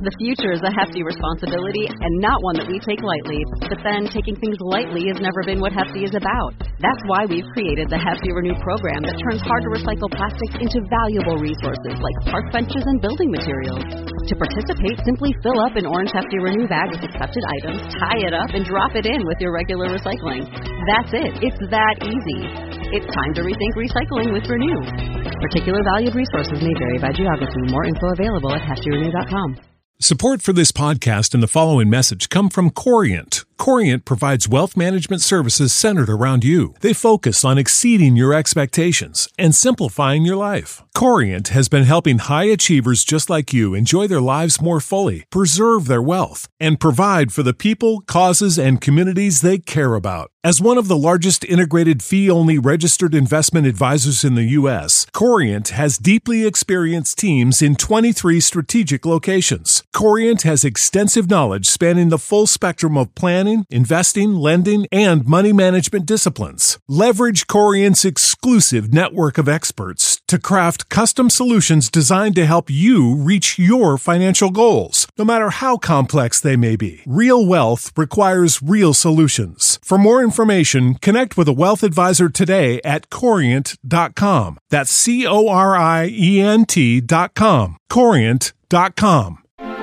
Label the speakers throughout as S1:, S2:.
S1: The future is a hefty responsibility and not one that we take lightly. But then taking things lightly has never been what Hefty is about. That's why we've created the Hefty Renew program that turns hard-to-recycle plastics into valuable resources like park benches and building materials. To participate, simply fill up an orange Hefty Renew bag with accepted items, tie it up, and drop it in with your regular recycling. That's it. It's that easy. It's time to rethink recycling with Renew. Particular valued resources may vary by geography. More info available at heftyrenew.com.
S2: Support for this podcast and the following message come from Corient. Corient provides wealth management services centered around you. They focus on exceeding your expectations and simplifying your life. Corient has been helping high achievers just like you enjoy their lives more fully, preserve their wealth, and provide for the people, causes, and communities they care about. As one of the largest integrated fee-only registered investment advisors in the U.S., Corient has deeply experienced teams in 23 strategic locations. Corient has extensive knowledge spanning the full spectrum of planning, investing, lending, and money management disciplines. Leverage Corient's exclusive network of experts to craft custom solutions designed to help you reach your financial goals, no matter how complex they may be. Real wealth requires real solutions. For more information, connect with a wealth advisor today at Corient.com. That's Corient.com. Corient.com.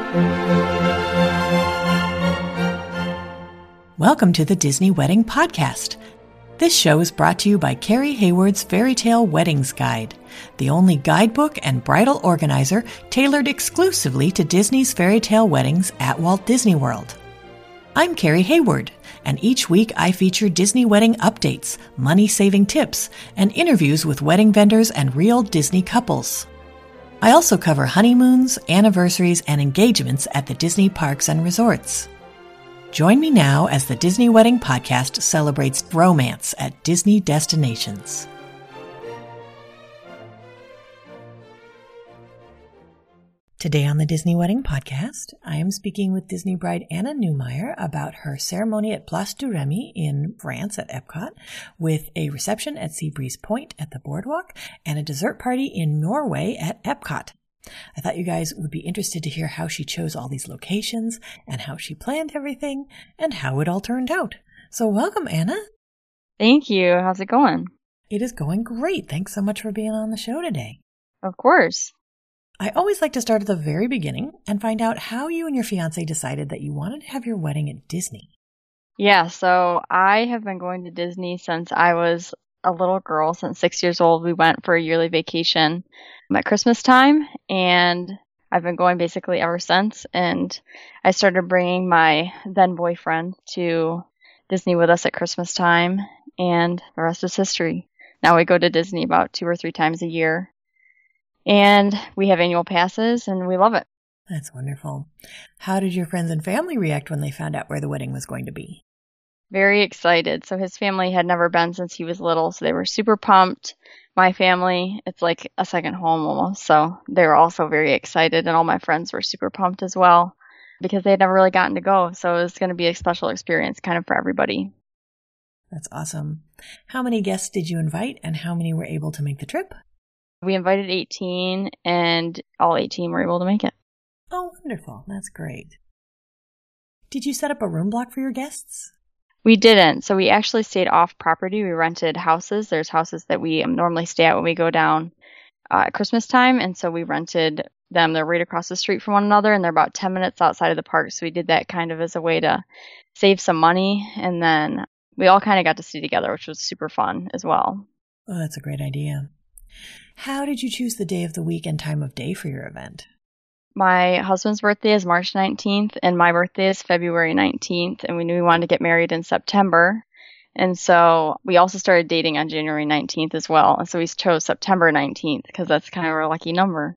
S3: Welcome to the Disney Wedding Podcast. This show is brought to you by Carrie Hayward's Fairy Tale Weddings Guide, the only guidebook and bridal organizer tailored exclusively to Disney's fairy tale weddings at Walt Disney World. I'm Carrie Hayward, and each week I feature Disney wedding updates, money-saving tips, and interviews with wedding vendors and real Disney couples. I also cover honeymoons, anniversaries, and engagements at the Disney parks and resorts. Join me now as the Disney Wedding Podcast celebrates romance at Disney destinations. Today on the Disney Wedding Podcast, I am speaking with Disney bride Anna Neumeier about her ceremony at Place du Remy in France at Epcot, with a reception at Seabreeze Point at the Boardwalk, and a dessert party in Norway at Epcot. I thought you guys would be interested to hear how she chose all these locations, and how she planned everything, and how it all turned out. So welcome, Anna.
S4: Thank you. How's it going?
S3: It is going great. Thanks so much for being on the show today.
S4: Of course.
S3: I always like to start at the very beginning and find out how you and your fiancé decided that you wanted to have your wedding at Disney.
S4: Yeah, so I have been going to Disney since I was a little girl. Since 6 years old, we went for a yearly vacation at Christmas time, and I've been going basically ever since. And I started bringing my then boyfriend to Disney with us at Christmas time, and the rest is history. Now we go to Disney about 2 or 3 times a year. And we have annual passes, and we love it.
S3: That's wonderful. How did your friends and family react when they found out where the wedding was going to be?
S4: Very excited. So his family had never been since he was little, so they were super pumped. My family, it's like a second home almost, so they were also very excited, and all my friends were super pumped as well because they had never really gotten to go. So it was going to be a special experience kind of for everybody.
S3: That's awesome. How many guests did you invite, and how many were able to make the trip?
S4: We invited 18, and all 18 were able to make it.
S3: Oh, wonderful. That's great. Did you set up a room block for your guests?
S4: We didn't. So we actually stayed off property. We rented houses. There's houses that we normally stay at when we go down at Christmas time. And so we rented them. They're right across the street from one another, and they're about 10 minutes outside of the park. So we did that kind of as a way to save some money. And then we all kind of got to stay together, which was super fun as well.
S3: Oh, that's a great idea. How did you choose the day of the week and time of day for your event?
S4: My husband's birthday is March 19th, and my birthday is February 19th, and we knew we wanted to get married in September. And so we also started dating on January 19th as well. And so we chose September 19th because that's kind of our lucky number.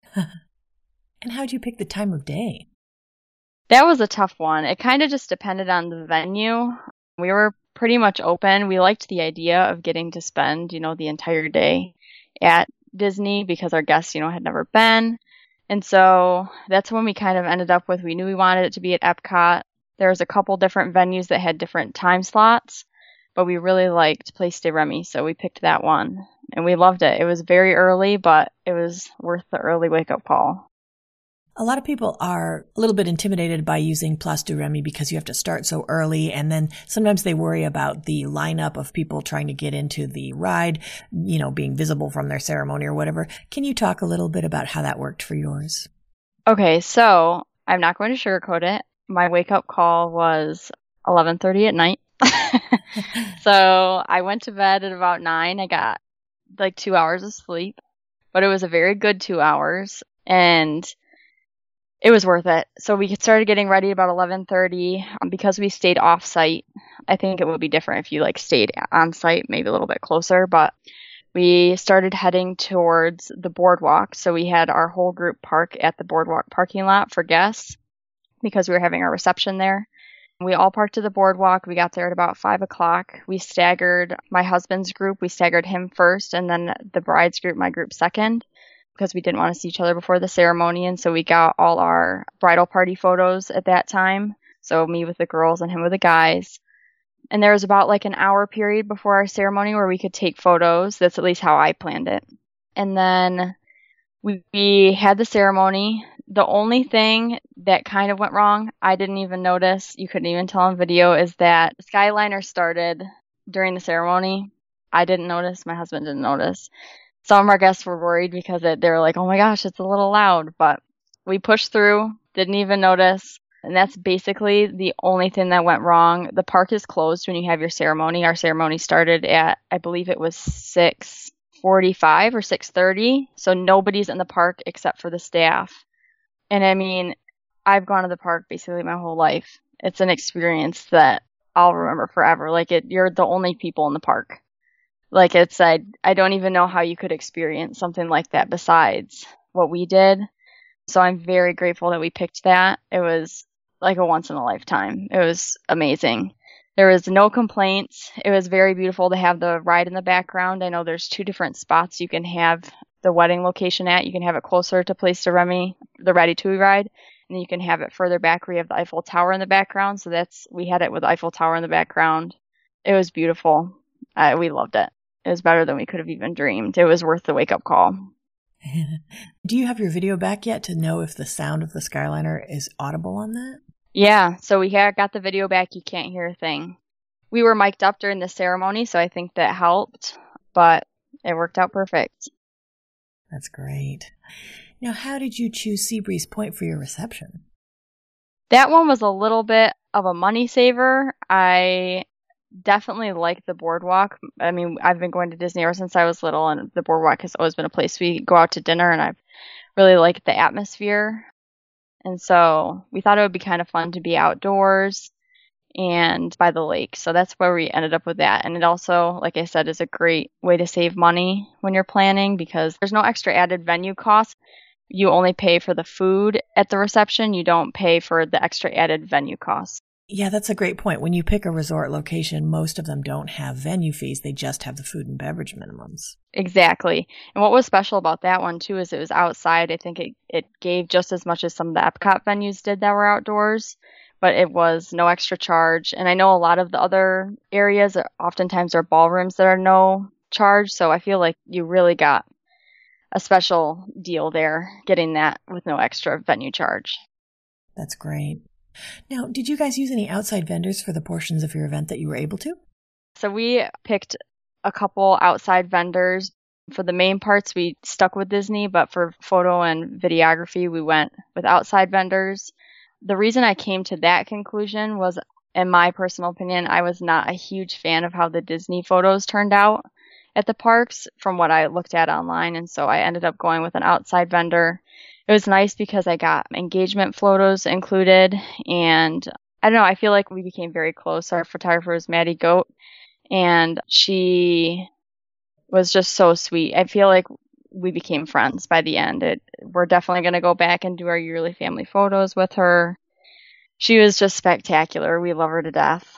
S3: And how did you pick the time of day?
S4: That was a tough one. It kind of just depended on the venue. We were pretty much open. We liked the idea of getting to spend, the entire day at Disney because our guests, had never been. And so that's when we kind of ended up with, we knew we wanted it to be at Epcot. There was a couple different venues that had different time slots, but we really liked Place de Remy, so we picked that one. And we loved it. It was very early, but it was worth the early wake-up call.
S3: A lot of people are a little bit intimidated by using Place du Remy because you have to start so early, and then sometimes they worry about the lineup of people trying to get into the ride, being visible from their ceremony or whatever. Can you talk a little bit about how that worked for yours?
S4: Okay, so I'm not going to sugarcoat it. My wake-up call was 11:30 at night. So I went to bed at about 9. I got like 2 hours of sleep, but it was a very good 2 hours, and it was worth it. So we started getting ready about 11:30 because we stayed off site. I think it would be different if you stayed on site, maybe a little bit closer, but we started heading towards the boardwalk. So we had our whole group park at the boardwalk parking lot for guests because we were having our reception there. We all parked at the boardwalk. We got there at about 5 o'clock. We staggered my husband's group. We staggered him first, and then the bride's group, my group, second, because we didn't want to see each other before the ceremony. And so we got all our bridal party photos at that time. So me with the girls and him with the guys. And there was about an hour period before our ceremony where we could take photos. That's at least how I planned it. And then we had the ceremony. The only thing that kind of went wrong, I didn't even notice, you couldn't even tell on video, is that the Skyliner started during the ceremony. I didn't notice. My husband didn't notice. Some of our guests were worried because they were like, oh my gosh, it's a little loud. But we pushed through, didn't even notice. And that's basically the only thing that went wrong. The park is closed when you have your ceremony. Our ceremony started at, I believe it was 6:45 or 6:30. So nobody's in the park except for the staff. And I mean, I've gone to the park basically my whole life. It's an experience that I'll remember forever. You're the only people in the park. I don't even know how you could experience something like that besides what we did. So I'm very grateful that we picked that. It was like a once in a lifetime. It was amazing. There was no complaints. It was very beautiful to have the ride in the background. I know there's 2 different spots you can have the wedding location at. You can have it closer to Place du Remy, the Ratatouille ride, and then you can have it further back where you have the Eiffel Tower in the background. So we had it with the Eiffel Tower in the background. It was beautiful. We loved it. It was better than we could have even dreamed. It was worth the wake-up call.
S3: Do you have your video back yet to know if the sound of the Skyliner is audible on that?
S4: Yeah, so we got the video back. You can't hear a thing. We were mic'd up during the ceremony, so I think that helped, but it worked out perfect.
S3: That's great. Now, how did you choose Seabreeze Point for your reception?
S4: That one was a little bit of a money saver. I definitely like the boardwalk. I mean, I've been going to Disney ever since I was little, and the boardwalk has always been a place we go out to dinner, and I've really liked the atmosphere. And so we thought it would be kind of fun to be outdoors and by the lake. So that's where we ended up with that. And it also, like I said, is a great way to save money when you're planning because there's no extra added venue costs. You only pay for the food at the reception. You don't pay for the extra added venue costs.
S3: Yeah, that's a great point. When you pick a resort location, most of them don't have venue fees. They just have the food and beverage minimums.
S4: Exactly. And what was special about that one, too, is it was outside. I think it gave just as much as some of the Epcot venues did that were outdoors, but it was no extra charge. And I know a lot of the other areas oftentimes are ballrooms that are no charge, so I feel like you really got a special deal there, getting that with no extra venue charge.
S3: That's great. Now, did you guys use any outside vendors for the portions of your event that you were able to?
S4: So we picked a couple outside vendors. For the main parts, we stuck with Disney, but for photo and videography, we went with outside vendors. The reason I came to that conclusion was, in my personal opinion, I was not a huge fan of how the Disney photos turned out at the parks from what I looked at online, and so I ended up going with an outside vendor. It was nice because I got engagement photos included, and I don't know, I feel like we became very close. Our photographer was Maddie Goat, and she was just so sweet. I feel like we became friends by the end. We're definitely going to go back and do our yearly family photos with her. She was just spectacular. We love her to death.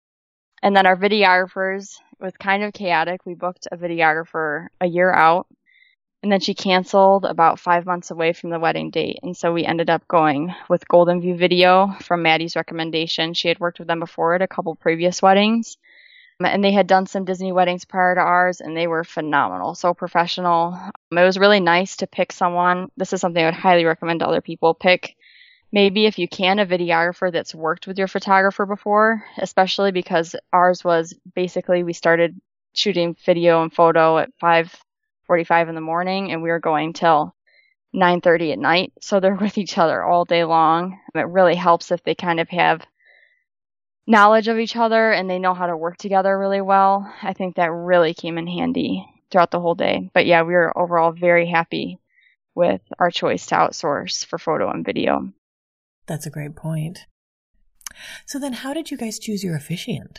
S4: And then our videographers was kind of chaotic. We booked a videographer a year out. And then she canceled about 5 months away from the wedding date. And so we ended up going with Golden View Video from Maddie's recommendation. She had worked with them before at a couple previous weddings. And they had done some Disney weddings prior to ours, and they were phenomenal, so professional. It was really nice to pick someone. This is something I would highly recommend to other people. Pick, maybe if you can, a videographer that's worked with your photographer before, especially because ours was basically, we started shooting video and photo at 5:45 in the morning, and we were going till 9:30 at night. So they're with each other all day long. It really helps if they kind of have knowledge of each other and they know how to work together really well. I think that really came in handy throughout the whole day. But yeah, we were overall very happy with our choice to outsource for photo and video.
S3: That's a great point. So then how did you guys choose your officiant?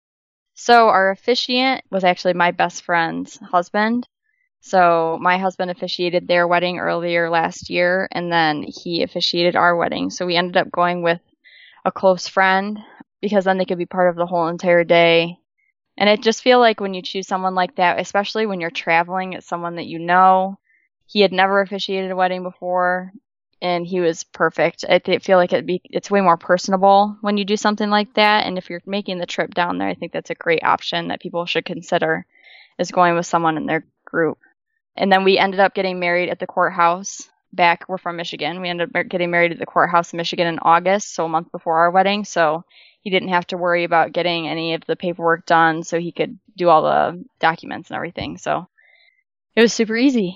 S4: So our officiant was actually my best friend's husband. So my husband officiated their wedding earlier last year, and then he officiated our wedding. So we ended up going with a close friend, because then they could be part of the whole entire day. And it just feel like when you choose someone like that, especially when you're traveling, it's someone that you know. He had never officiated a wedding before, and he was perfect. I feel like it's way more personable when you do something like that. And if you're making the trip down there, I think that's a great option that people should consider, is going with someone in their group. And then we ended up getting married at the courthouse. We're from Michigan. We ended up getting married at the courthouse in Michigan in August, so a month before our wedding. So he didn't have to worry about getting any of the paperwork done, so he could do all the documents and everything. So it was super easy.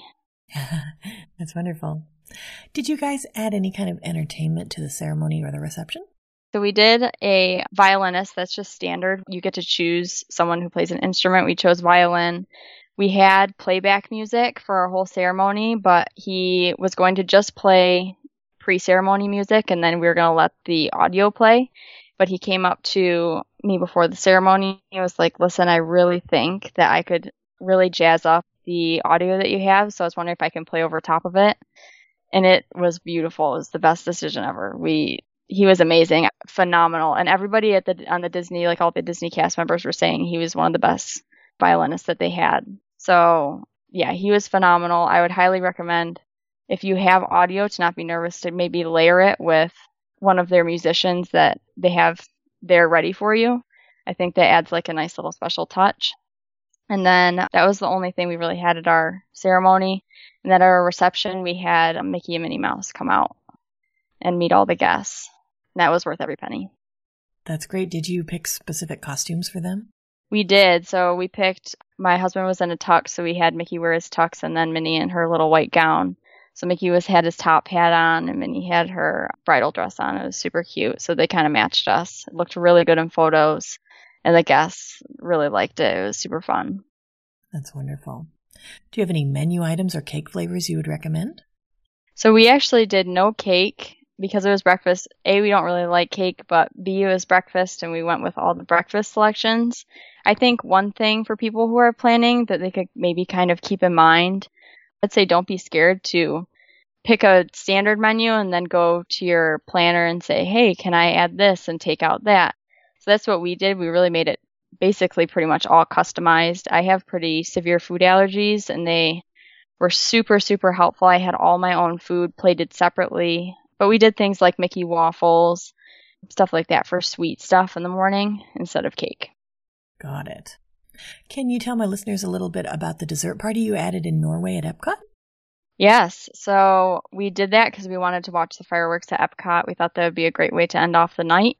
S3: That's wonderful. Did you guys add any kind of entertainment to the ceremony or the reception?
S4: So we did a violinist. That's just standard. You get to choose someone who plays an instrument. We chose violin. We had playback music for our whole ceremony, but he was going to just play pre-ceremony music, and then we were going to let the audio play. But he came up to me before the ceremony. He was like, listen, I really think that I could really jazz up the audio that you have, so I was wondering if I can play over top of it. And it was beautiful. It was the best decision ever. He was amazing, phenomenal. And everybody on the Disney, like all the Disney cast members were saying he was one of the best violinists that they had. So yeah, he was phenomenal. I would highly recommend, if you have audio, to not be nervous to maybe layer it with one of their musicians that they have there ready for you. I think that adds like a nice little special touch. And then that was the only thing we really had at our ceremony. And at our reception, we had Mickey and Minnie Mouse come out and meet all the guests. And that was worth every penny.
S3: That's great. Did you pick specific costumes for them?
S4: We did. So we picked, my husband was in a tux, so we had Mickey wear his tux and then Minnie in her little white gown. So Mickey had his top hat on and Minnie had her bridal dress on. It was super cute. So they kind of matched us. It looked really good in photos, and the guests really liked it. It was super fun.
S3: That's wonderful. Do you have any menu items or cake flavors you would recommend?
S4: So we actually did no cake because it was breakfast. A, we don't really like cake, but B, it was breakfast, and we went with all the breakfast selections. I think one thing for people who are planning that they could maybe kind of keep in mind, I'd say don't be scared to pick a standard menu and then go to your planner and say, hey, can I add this and take out that? So that's what we did. We really made it basically pretty much all customized. I have pretty severe food allergies, and they were super, super helpful. I had all my own food plated separately, but we did things like Mickey waffles, stuff like that for sweet stuff in the morning instead of cake.
S3: Got it. Can you tell my listeners a little bit about the dessert party you added in Norway at Epcot?
S4: Yes. So we did that because we wanted to watch the fireworks at Epcot. We thought that would be a great way to end off the night.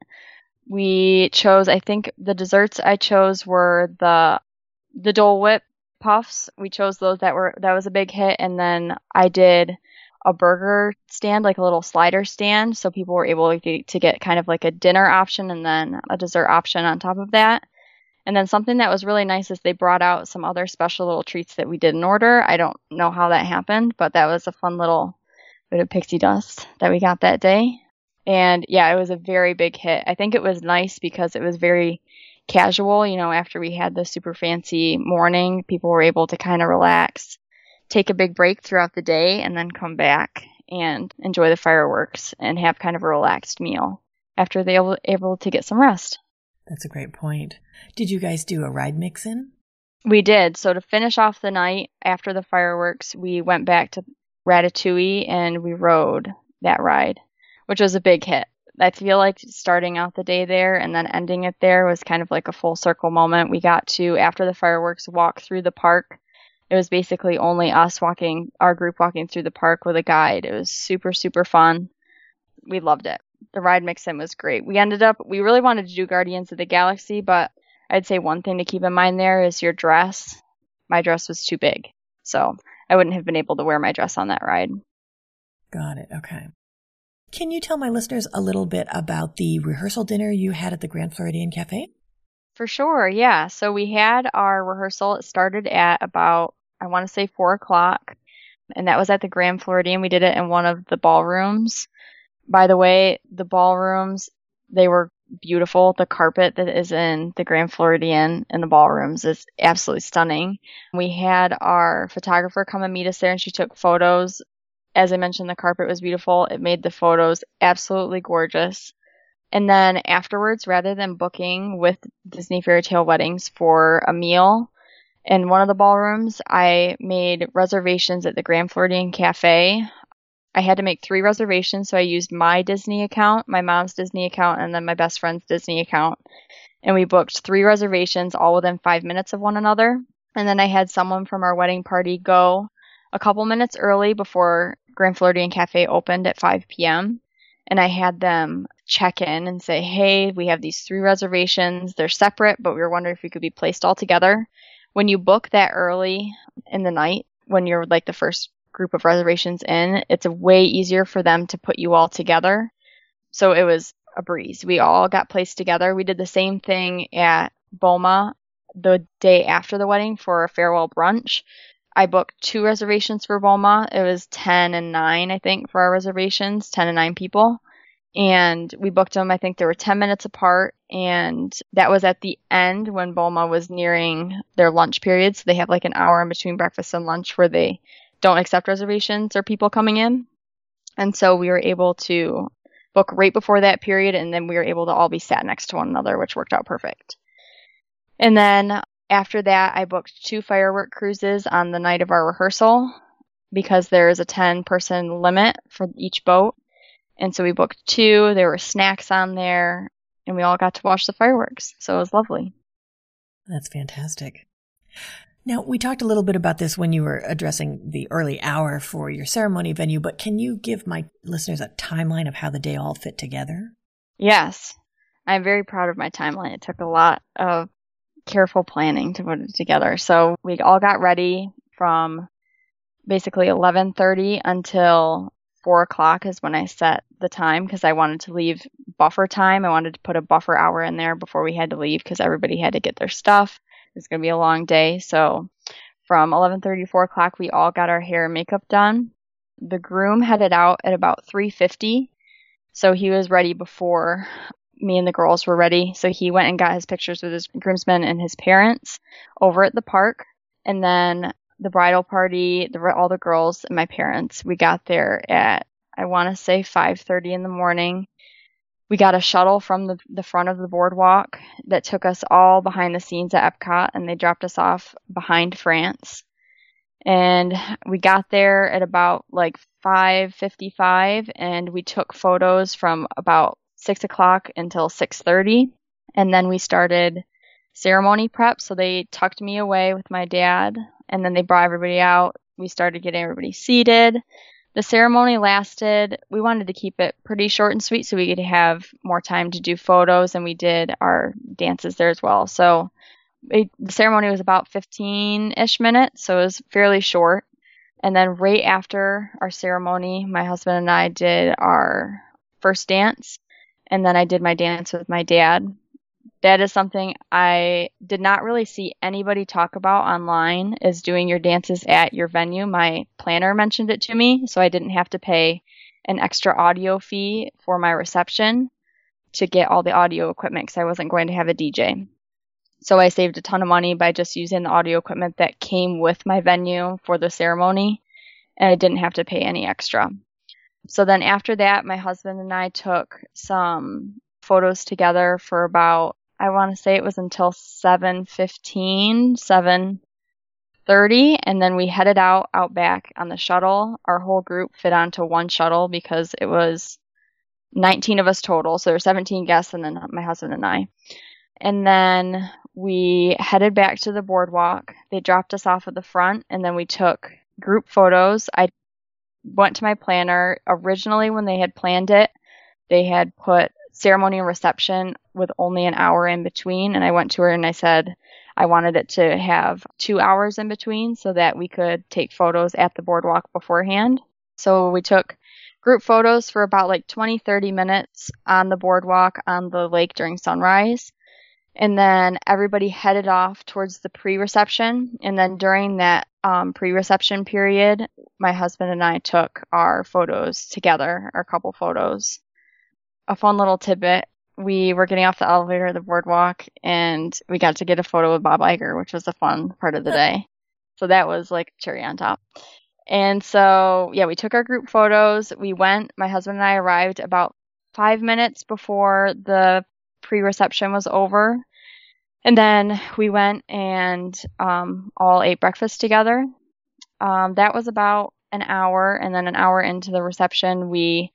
S4: We chose, I think the desserts I chose were the Dole Whip puffs. We chose those that was a big hit. And then I did a burger stand, like a little slider stand. So people were able to get kind of like a dinner option and then a dessert option on top of that. And then something that was really nice is they brought out some other special little treats that we didn't order. I don't know how that happened, but that was a fun little bit of pixie dust that we got that day. And yeah, it was a very big hit. I think it was nice because it was very casual. You know, after we had the super fancy morning, people were able to kind of relax, take a big break throughout the day, and then come back and enjoy the fireworks and have kind of a relaxed meal after they were able to get some rest.
S3: That's a great point. Did you guys do a ride mix-in?
S4: We did. So to finish off the night after the fireworks, we went back to Ratatouille and we rode that ride, which was a big hit. I feel like starting out the day there and then ending it there was kind of like a full circle moment. We got to, after the fireworks, walk through the park. It was basically only us walking, our group walking through the park with a guide. It was super, super fun. We loved it. The ride mix-in was great. We really wanted to do Guardians of the Galaxy, but I'd say one thing to keep in mind there is your dress. My dress was too big, so I wouldn't have been able to wear my dress on that ride.
S3: Got it. Okay. Can you tell my listeners a little bit about the rehearsal dinner you had at the Grand Floridian Cafe?
S4: For sure, yeah. So we had our rehearsal. It started at about, I want to say 4 o'clock, and that was at the Grand Floridian. We did it in one of the ballrooms. By the way, the ballrooms, they were beautiful. The carpet that is in the Grand Floridian in the ballrooms is absolutely stunning. We had our photographer come and meet us there, and she took photos. As I mentioned, the carpet was beautiful. It made the photos absolutely gorgeous. And then afterwards, rather than booking with Disney Fairy Tale Weddings for a meal in one of the ballrooms, I made reservations at the Grand Floridian Cafe. I had to make 3 reservations, so I used my Disney account, my mom's Disney account, and then my best friend's Disney account. And we booked 3 reservations, all within 5 minutes of one another. And then I had someone from our wedding party go a couple minutes early before Grand Floridian Cafe opened at 5 p.m. And I had them check in and say, hey, we have these 3 reservations. They're separate, but we were wondering if we could be placed all together. When you book that early in the night, when you're like the first group of reservations in, it's way easier for them to put you all together. So it was a breeze. We all got placed together. We did the same thing at BOMA the day after the wedding for a farewell brunch. I booked 2 reservations for BOMA. It was 10 and 9, I think, for our reservations, 10 and 9 people. And we booked them, I think they were 10 minutes apart. And that was at the end when BOMA was nearing their lunch period. So they have like an hour in between breakfast and lunch where they don't accept reservations or people coming in. And so we were able to book right before that period, and then we were able to all be sat next to one another, which worked out perfect. And then after that, I booked 2 firework cruises on the night of our rehearsal because there is a 10-person limit for each boat. And so we booked 2. There were snacks on there, and we all got to watch the fireworks. So it was lovely.
S3: That's fantastic. Now, we talked a little bit about this when you were addressing the early hour for your ceremony venue, but can you give my listeners a timeline of how the day all fit together?
S4: Yes. I'm very proud of my timeline. It took a lot of careful planning to put it together. So we all got ready from basically 11:30 until 4 o'clock is when I set the time because I wanted to leave buffer time. I wanted to put a buffer hour in there before we had to leave because everybody had to get their stuff. It's going to be a long day. So from 11:30 to 4 o'clock, we all got our hair and makeup done. The groom headed out at about 3:50. So he was ready before me and the girls were ready. So he went and got his pictures with his groomsmen and his parents over at the park. And then the bridal party, all the girls and my parents, we got there at, I want to say 5:30 in the morning. We got a shuttle from the front of the boardwalk that took us all behind the scenes at Epcot, and they dropped us off behind France. And we got there at about like 5:55, and we took photos from about 6 o'clock until 6:30. And then we started ceremony prep. So they tucked me away with my dad, and then they brought everybody out. We started getting everybody seated. The ceremony lasted, we wanted to keep it pretty short and sweet so we could have more time to do photos, and we did our dances there as well. So the ceremony was about 15-ish minutes, so it was fairly short. And then right after our ceremony, my husband and I did our first dance, and then I did my dance with my dad. That is something I did not really see anybody talk about online, is doing your dances at your venue. My planner mentioned it to me, so I didn't have to pay an extra audio fee for my reception to get all the audio equipment because I wasn't going to have a DJ. So I saved a ton of money by just using the audio equipment that came with my venue for the ceremony, and I didn't have to pay any extra. So then after that, my husband and I took some photos together for about, I want to say it was until 7:15, 7:30, and then we headed out back on the shuttle. Our whole group fit onto one shuttle because it was 19 of us total. So there were 17 guests and then my husband and I. And then we headed back to the boardwalk. They dropped us off at the front and then we took group photos. I went to my planner. Originally, when they had planned it, they had put ceremony and reception with only an hour in between. And I went to her and I said I wanted it to have 2 hours in between so that we could take photos at the boardwalk beforehand. So we took group photos for about like 20-30 minutes on the boardwalk on the lake during sunrise. And then everybody headed off towards the pre-reception. And then during that pre-reception period, my husband and I took our photos together, our couple photos. A fun little tidbit. We were getting off the elevator at the boardwalk and we got to get a photo with Bob Iger, which was a fun part of the day. So that was like cherry on top. And so, yeah, we took our group photos. My husband and I arrived about 5 minutes before the pre-reception was over. And then we went and all ate breakfast together. That was about an hour. And then an hour into the reception,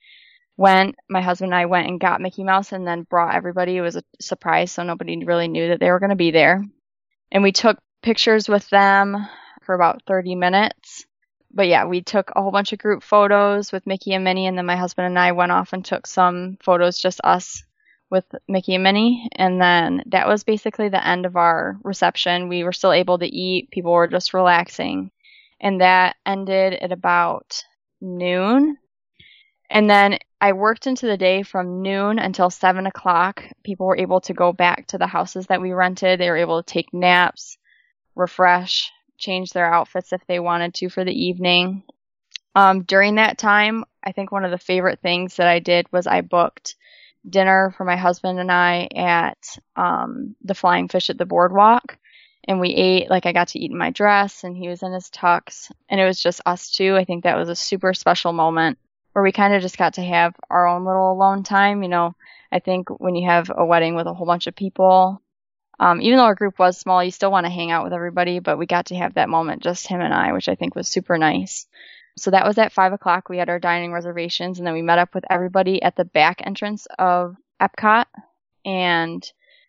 S4: my husband and I went and got Mickey Mouse and then brought everybody. It was a surprise, so nobody really knew that they were going to be there. And we took pictures with them for about 30 minutes. But yeah, we took a whole bunch of group photos with Mickey and Minnie, and then my husband and I went off and took some photos, just us with Mickey and Minnie. And then that was basically the end of our reception. We were still able to eat. People were just relaxing. And that ended at about noon. And then I worked into the day from noon until 7 o'clock. People were able to go back to the houses that we rented. They were able to take naps, refresh, change their outfits if they wanted to for the evening. During that time, I think one of the favorite things that I did was I booked dinner for my husband and I at the Flying Fish at the boardwalk. And we ate, like I got to eat in my dress and he was in his tux. And it was just us two. I think that was a super special moment where we kind of just got to have our own little alone time. You know, I think when you have a wedding with a whole bunch of people, even though our group was small, you still want to hang out with everybody, but we got to have that moment, just him and I, which I think was super nice. So that was at 5 o'clock. We had our dining reservations, and then we met up with everybody at the back entrance of Epcot, and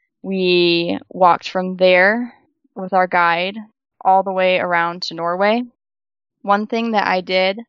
S4: we walked from there with our guide all the way around to Norway. One thing that I did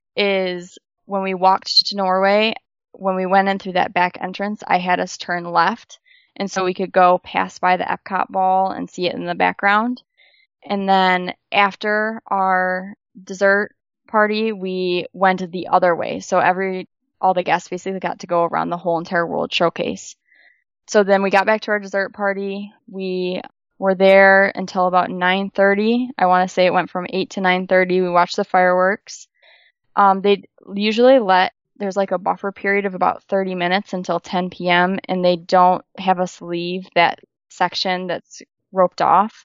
S4: is when we walked to Norway, when we went in through that back entrance, I had us turn left. And so we could go pass by the Epcot ball and see it in the background. And then after our dessert party, we went the other way. So all the guests basically got to go around the whole entire World Showcase. So then we got back to our dessert party. We were there until about 9:30. I want to say it went from 8 to 9:30. We watched the fireworks. They usually there's like a buffer period of about 30 minutes until 10 p.m. and they don't have us leave that section that's roped off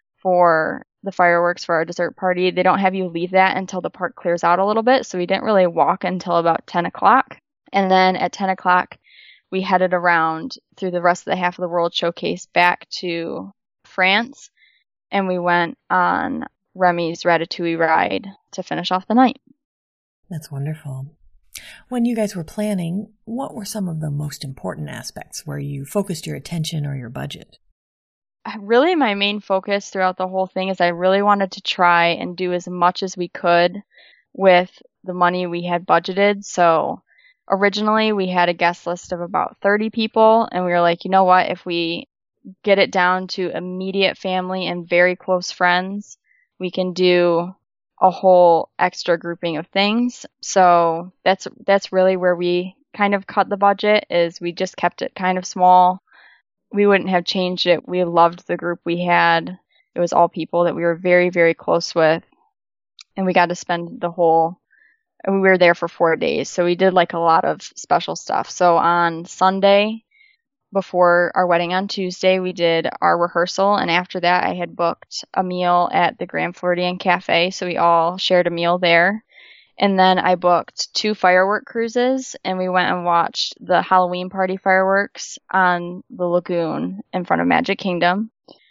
S4: for the fireworks for our dessert party. They don't have you leave that until the park clears out a little bit, so we didn't really walk until about 10 o'clock. And then at 10 o'clock, we headed around through the rest of the half of the World Showcase back to France, and we went on Remy's Ratatouille ride to finish off the night.
S3: That's wonderful. When you guys were planning, what were some of the most important aspects where you focused your attention or your budget?
S4: Really, my main focus throughout the whole thing is I really wanted to try and do as much as we could with the money we had budgeted. So originally we had a guest list of about 30 people, and we were like, you know what, if we get it down to immediate family and very close friends, we can do a whole extra grouping of things. So that's really where we kind of cut the budget, is we just kept it kind of small. We wouldn't have changed it. We loved the group we had. It was all people that we were very, very close with. And we got to spend we were there for 4 days. So we did like a lot of special stuff. So on Sunday, before our wedding on Tuesday, we did our rehearsal, and after that I had booked a meal at the Grand Floridian Cafe, so we all shared a meal there. And then I booked 2 firework cruises, and we went and watched the Halloween party fireworks on the lagoon in front of Magic Kingdom.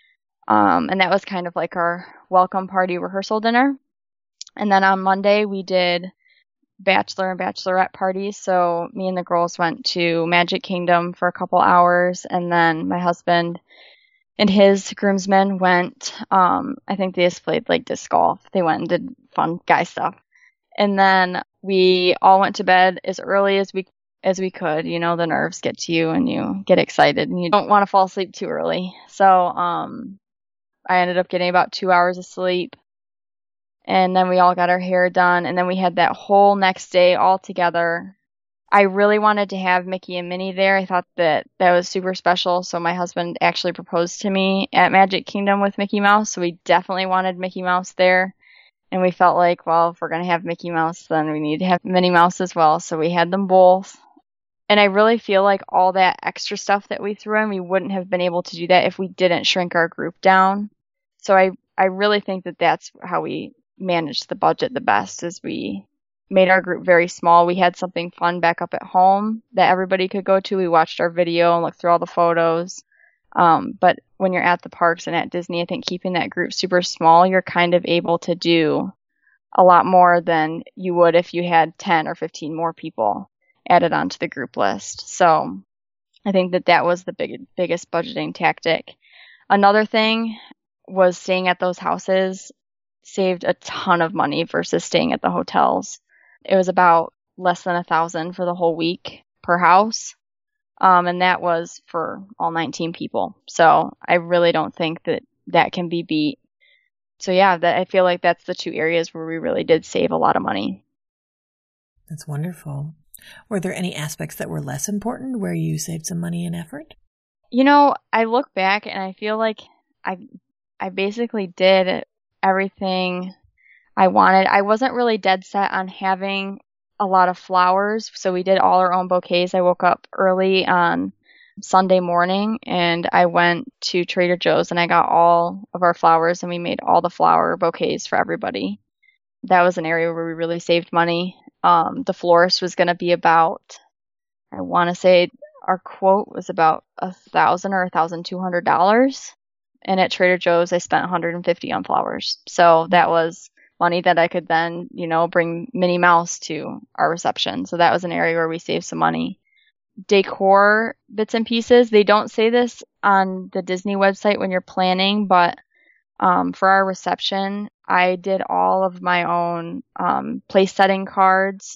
S4: And that was kind of like our welcome party rehearsal dinner. And then on Monday we did bachelor and bachelorette parties. So me and the girls went to Magic Kingdom for a couple hours, and then my husband and his groomsmen went, I think they just played like disc golf. They went and did fun guy stuff. And then we all went to bed as early as we could. You know, the nerves get to you and you get excited and you don't want to fall asleep too early. So I ended up getting about 2 hours of sleep. And then we all got our hair done. And then we had that whole next day all together. I really wanted to have Mickey and Minnie there. I thought that was super special. So my husband actually proposed to me at Magic Kingdom with Mickey Mouse. So we definitely wanted Mickey Mouse there. And we felt like, well, if we're going to have Mickey Mouse, then we need to have Minnie Mouse as well. So we had them both. And I really feel like all that extra stuff that we threw in, we wouldn't have been able to do that if we didn't shrink our group down. So I really think that that's how we managed the budget the best, is we made our group very small. We had something fun back up at home that everybody could go to. We watched our video and looked through all the photos. But when you're at the parks and at Disney, I think keeping that group super small, you're kind of able to do a lot more than you would if you had 10 or 15 more people added onto the group list. So I think that was the biggest budgeting tactic. Another thing was staying at those houses saved a ton of money versus staying at the hotels. It was about less than $1,000 for the whole week per house. And that was for all 19 people. So I really don't think that can be beat. So yeah, I feel like that's the two areas where we really did save a lot of money.
S3: That's wonderful. Were there any aspects that were less important where you saved some money and effort?
S4: You know, I look back and I feel like I basically did everything I wanted. I wasn't really dead set on having a lot of flowers, so we did all our own bouquets. I woke up early on Sunday morning and I went to Trader Joe's and I got all of our flowers and we made all the flower bouquets for everybody. That was an area where we really saved money. The florist was going to be about, I want to say our quote was about $1,000 or $1,200. And at Trader Joe's, I spent $150 on flowers. So that was money that I could then, bring Minnie Mouse to our reception. So that was an area where we saved some money. Decor bits and pieces. They don't say this on the Disney website when you're planning, but for our reception, I did all of my own place setting cards.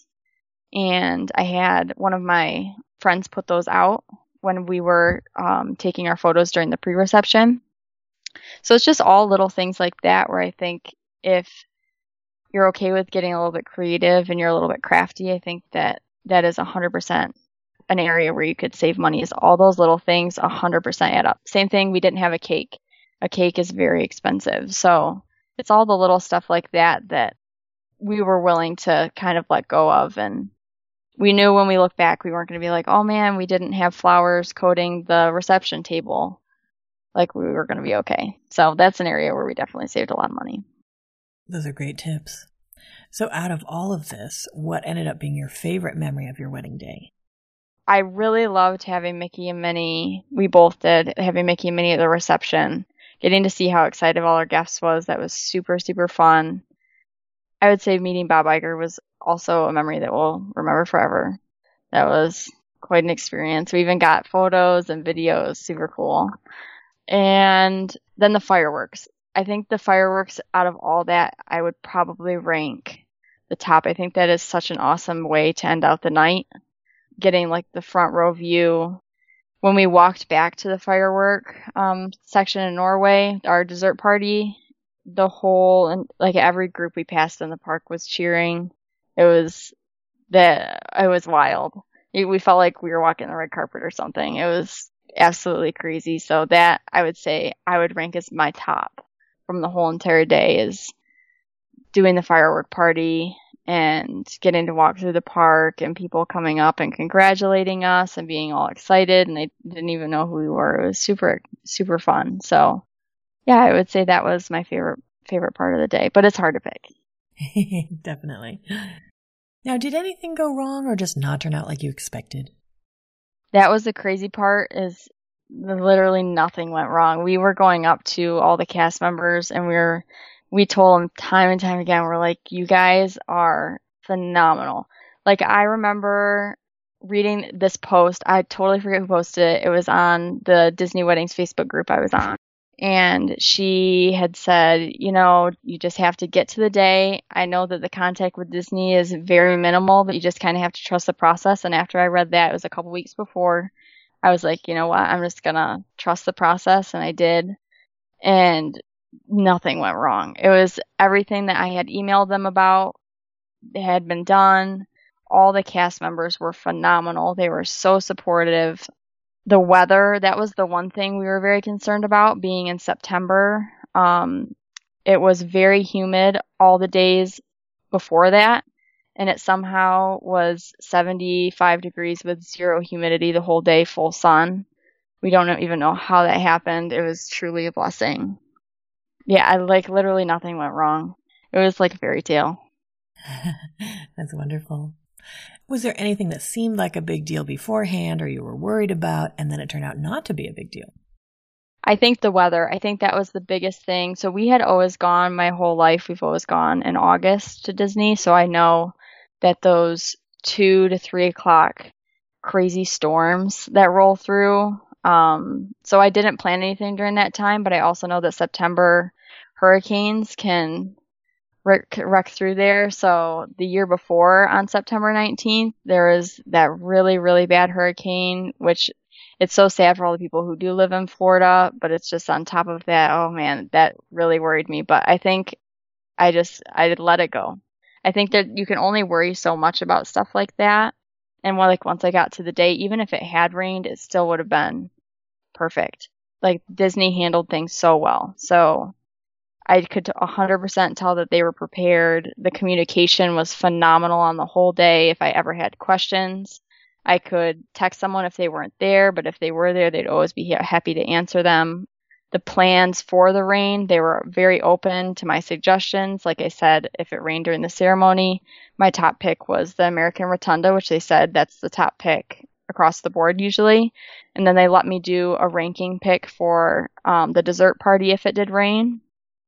S4: And I had one of my friends put those out when we were taking our photos during the pre-reception. So it's just all little things like that where I think if you're okay with getting a little bit creative and you're a little bit crafty, I think that is 100% an area where you could save money. Is all those little things 100% add up. Same thing, we didn't have a cake. A cake is very expensive. So it's all the little stuff like that we were willing to kind of let go of. And we knew when we look back, we weren't going to be like, oh man, we didn't have flowers coating the reception table. Like we were going to be okay. So that's an area where we definitely saved a lot of money.
S3: Those are great tips. So out of all of this, what ended up being your favorite memory of your wedding day?
S4: I really loved having Mickey and Minnie. We both did, having Mickey and Minnie at the reception. Getting to see how excited all our guests was. That was super, super fun. I would say meeting Bob Iger was also a memory that we'll remember forever. That was quite an experience. We even got photos and videos. Super cool. And then the fireworks. I think the fireworks, out of all that, I would probably rank the top. I think that is such an awesome way to end out the night. Getting like the front row view. When we walked back to the firework section in Norway, our dessert party, the whole, and like every group we passed in the park was cheering. It was wild. We felt like we were walking the red carpet or something. It was absolutely crazy. So that I would say I would rank as my top from the whole entire day, is doing the firework party and getting to walk through the park and people coming up and congratulating us and being all excited and they didn't even know who we were. It was super, super fun. So yeah, I would say that was my favorite part of the day, but it's hard to pick.
S3: Definitely. Now, did anything go wrong or just not turn out like you expected?
S4: That was the crazy part, is literally nothing went wrong. We were going up to all the cast members and we told them time and time again, we're like, you guys are phenomenal. Like, I remember reading this post. I totally forget who posted it. It was on the Disney Weddings Facebook group I was on. And she had said, you just have to get to the day. I know that the contact with Disney is very minimal, but you just kind of have to trust the process. And after I read that, it was a couple weeks before, I was like, you know what? I'm just going to trust the process. And I did. And nothing went wrong. It was everything that I had emailed them about. It had been done. All the cast members were phenomenal. They were so supportive. The weather, that was the one thing we were very concerned about, being in September. It was very humid all the days before that, and it somehow was 75 degrees with zero humidity the whole day, full sun. We don't even know how that happened. It was truly a blessing. Yeah, literally nothing went wrong. It was like a fairy tale.
S3: That's wonderful. Was there anything that seemed like a big deal beforehand or you were worried about, and then it turned out not to be a big deal?
S4: I think the weather. I think that was the biggest thing. So we had always gone, my whole life, we've always gone in August to Disney. So I know that those 2 to 3 o'clock crazy storms that roll through. So I didn't plan anything during that time, but I also know that September hurricanes can wreck through there. So the year before, on September 19th, there was that really, really bad hurricane, which it's so sad for all the people who do live in Florida, but it's just on top of that. Oh man, that really worried me. But I think I let it go. I think that you can only worry so much about stuff like that. And once I got to the day, even if it had rained, it still would have been perfect. Like, Disney handled things so well. So I could 100% tell that they were prepared. The communication was phenomenal on the whole day. If I ever had questions, I could text someone if they weren't there, but if they were there, they'd always be happy to answer them. The plans for the rain, they were very open to my suggestions. Like I said, if it rained during the ceremony, my top pick was the American Rotunda, which they said that's the top pick across the board usually. And then they let me do a ranking pick for the dessert party if it did rain.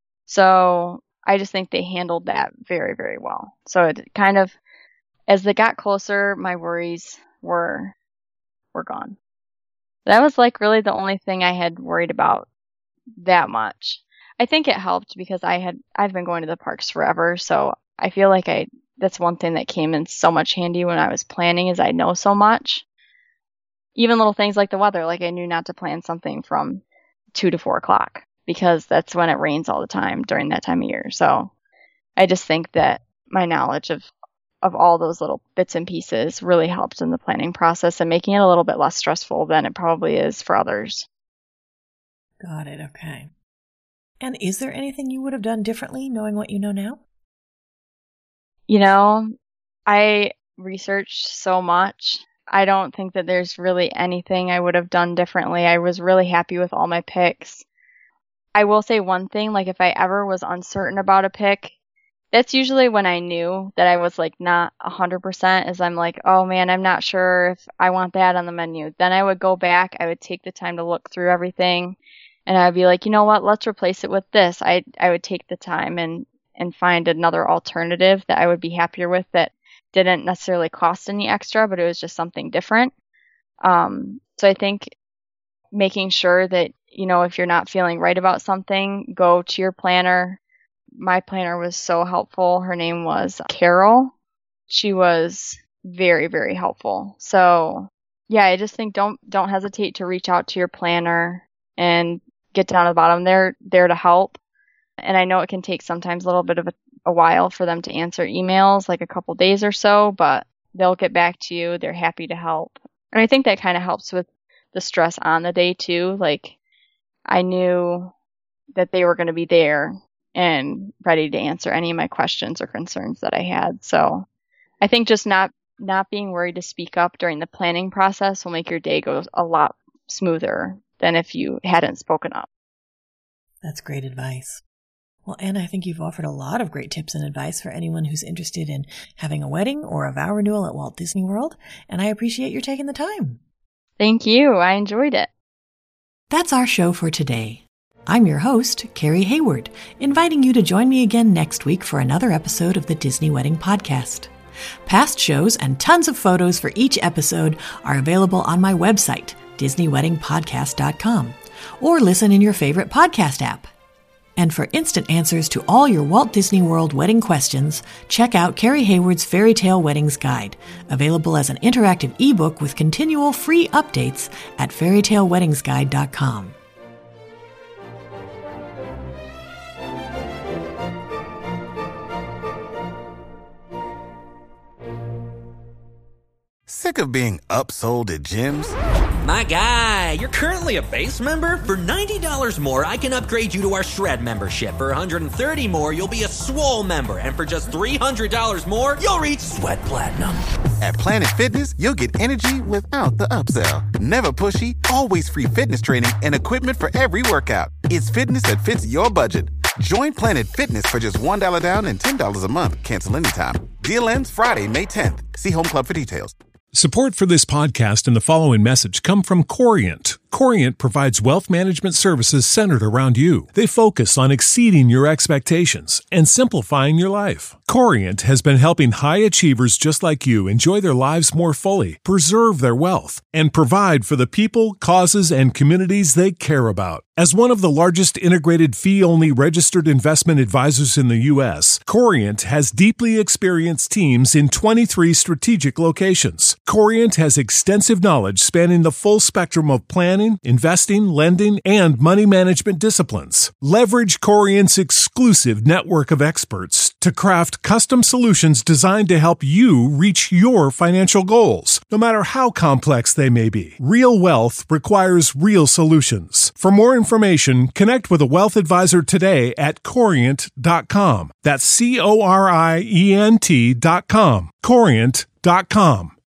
S4: So I just think they handled that very, very well. So it kind of, as they got closer, my worries were gone. That was really the only thing I had worried about that much. I think it helped because I've been going to the parks forever, so I feel like that's one thing that came in so much handy when I was planning, is I know so much. Even little things like the weather, I knew not to plan something from 2 to 4 o'clock. Because that's when it rains all the time during that time of year. So I just think that my knowledge of all those little bits and pieces really helped in the planning process and making it a little bit less stressful than it probably is for others.
S3: Got it. Okay. And is there anything you would have done differently knowing what you know now?
S4: I researched so much. I don't think that there's really anything I would have done differently. I was really happy with all my picks. I will say one thing, if I ever was uncertain about a pick, that's usually when I knew that I was not 100%, is I'm oh man, I'm not sure if I want that on the menu. Then I would go back, I would take the time to look through everything, and I'd be like, you know what, let's replace it with this. I would take the time and find another alternative that I would be happier with that didn't necessarily cost any extra, but it was just something different. So I think making sure that, if you're not feeling right about something, go to your planner. My planner was so helpful. Her name was Carol. She was very, very helpful. So yeah, I just think don't hesitate to reach out to your planner and get down to the bottom. They're there to help. And I know it can take sometimes a little bit of a while for them to answer emails, a couple days or so, but they'll get back to you. They're happy to help. And I think that kind of helps with the stress on the day too. I knew that they were going to be there and ready to answer any of my questions or concerns that I had. So I think just not being worried to speak up during the planning process will make your day go a lot smoother than if you hadn't spoken up.
S3: That's great advice. Well, Anna, I think you've offered a lot of great tips and advice for anyone who's interested in having a wedding or a vow renewal at Walt Disney World, and I appreciate your taking the time.
S4: Thank you. I enjoyed it.
S3: That's our show for today. I'm your host, Carrie Hayward, inviting you to join me again next week for another episode of the Disney Wedding Podcast. Past shows and tons of photos for each episode are available on my website, DisneyWeddingPodcast.com, or listen in your favorite podcast app. And for instant answers to all your Walt Disney World wedding questions, check out Carrie Hayward's Fairy Tale Weddings Guide, available as an interactive ebook with continual free updates at fairytaleweddingsguide.com.
S5: Sick of being upsold at gyms?
S6: My guy, you're currently a base member? For $90 more, I can upgrade you to our Shred membership. For $130 more, you'll be a Swole member. And for just $300 more, you'll reach Sweat Platinum.
S5: At Planet Fitness, you'll get energy without the upsell. Never pushy, always free fitness training and equipment for every workout. It's fitness that fits your budget. Join Planet Fitness for just $1 down and $10 a month. Cancel anytime. Deal ends Friday, May 10th. See Home Club for details.
S2: Support for this podcast and the following message come from Corient. Corient provides wealth management services centered around you. They focus on exceeding your expectations and simplifying your life. Corient has been helping high achievers just like you enjoy their lives more fully, preserve their wealth, and provide for the people, causes, and communities they care about. As one of the largest integrated fee-only registered investment advisors in the U.S., Corient has deeply experienced teams in 23 strategic locations. Corient has extensive knowledge spanning the full spectrum of planning, investing, lending, and money management disciplines. Leverage Corient's exclusive network of experts to craft custom solutions designed to help you reach your financial goals, no matter how complex they may be. Real wealth requires real solutions. For more information, connect with a wealth advisor today at Corient.com. That's Corient.com. Corient.com.